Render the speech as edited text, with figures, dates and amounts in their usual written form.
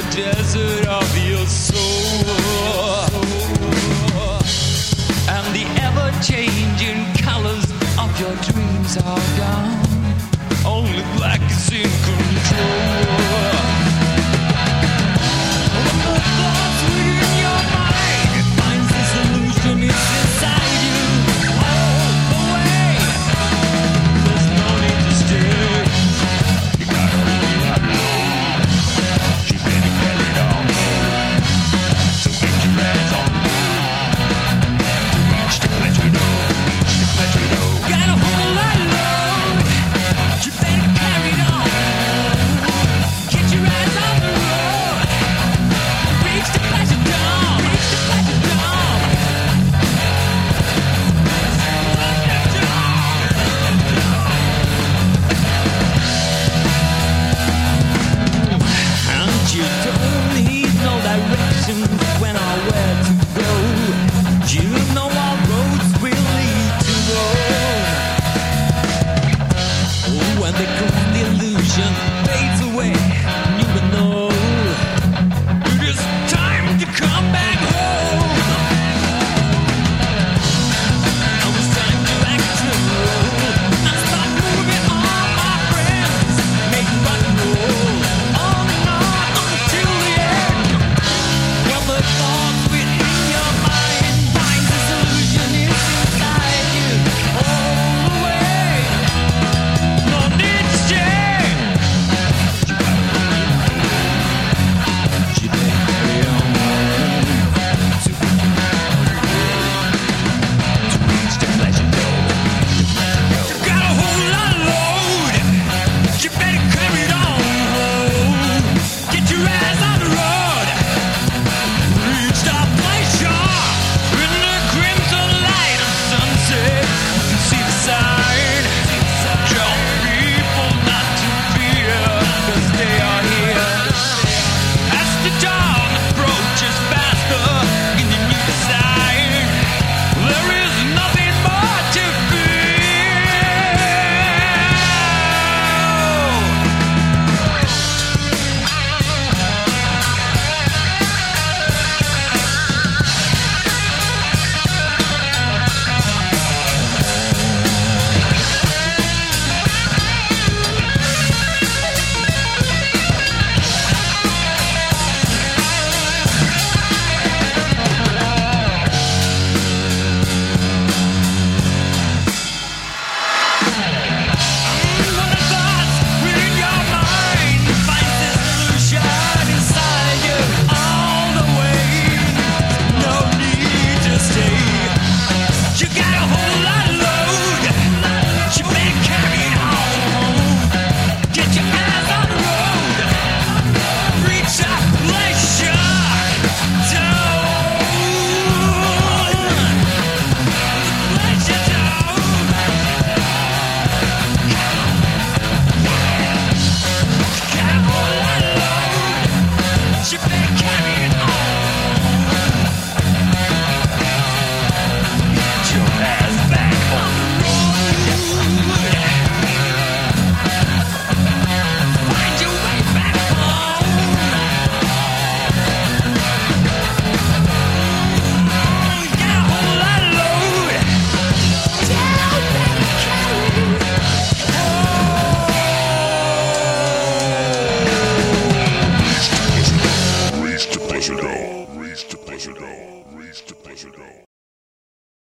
desert of your soul, and the ever-changing colors of your dreams are gone. Only black is in control. When the thoughts within your mind finds the solution is inside you all the way. There's no need to stay. You gotta leave it alone. You better get it on. So get your hands on. To reach the plateau. Reach the plateau. Got a whole lot low. You better carry it on. Get your eyes on the road. Reach the pleasure dome. Reach the pleasure dome. And you don't need no direction when or where to go. You know all roads will lead to Rome. Oh, when the grand illusion fades away, you will know it is time to come back home. Now it's time to act and roll. Now start moving on, my friends. Make rock and roll on and on until the end. When the thoughts within your mind finds the solution is inside you all the way. No need to stay. You better carry on to reach the pleasure dome. You got a whole lot of load. You better carry it on. Get your ass on the road. Reach the pleasure in the crimson light of sunset. You see the sign. Tell people not to fear, 'cause they are here. As the dawn approaches faster in the new design, there is nothing more to fear. When the thoughts within your mind finds the solution inside you all the way. No need to stay. You got a whole lot of load. You better carry it home. Get your eyes on the road. Reach a pleasure zone. Pleasure zone. Got a whole lot of load. You better carry it home. Get your ass back on the road. Find your way back home. Got a whole lot of load. Down, better carry it. Reach the pleasure dome. Reach the pleasure dome. Reach the pleasure dome.